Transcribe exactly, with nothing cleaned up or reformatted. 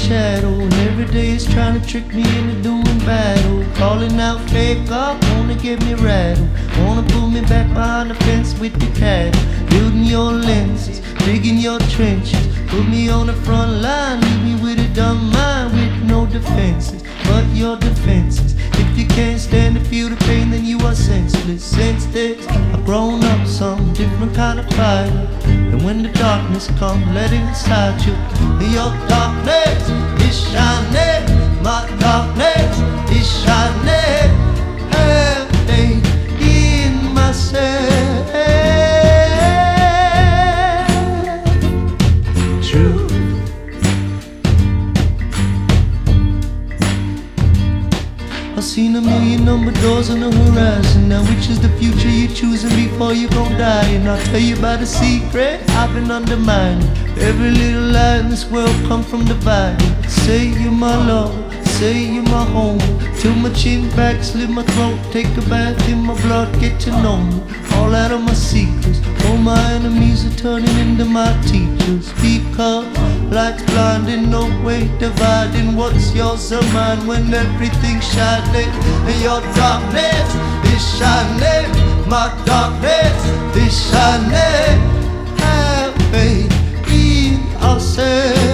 shadow, and every day is trying to trick me into doing battle. Calling out fake God, wanna get me rattled, wanna pull me back behind the fence with the cattle. Building your lenses, digging your trenches, put me on the front line, leave me with a dumb mind with no defenses. But your defenses, if you can't stand to feel the pain, then you are senseless. Since this, I've grown up some different kind of fighter, and when the darkness comes, let it inside you. Your darkness is shining, my darkness is shining. Have faith in myself. True. I've seen a million number doors on the horizon. Now which is the future you're choosing before you gon' die? And I'll tell you about a secret I've been undermining. Every little lie in this world come from dividing. Say you're my love, say you're my home, till my chin back, slit my throat, take a bath in my blood, get to know me, all out of my secrets. All my enemies are turning into my teachers, because light's blinding, no way dividing what's yours or mine when everything's shining. And your darkness is shining, my darkness is shining. Have faith in ourselves.